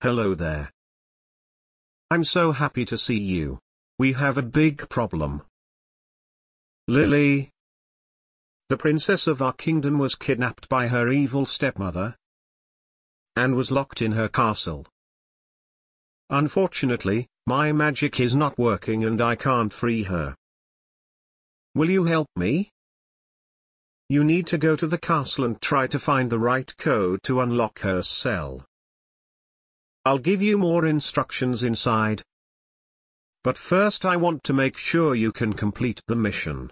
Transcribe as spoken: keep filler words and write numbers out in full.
Hello there. I'm so happy to see you. We have a big problem. Lily? The princess of our kingdom was kidnapped by her evil stepmother and was locked in her castle. Unfortunately, my magic is not working and I can't free her. Will you help me? You need to go to the castle and try to find the right code to unlock her cell. I'll give you more instructions inside. But first I want to make sure you can complete the mission.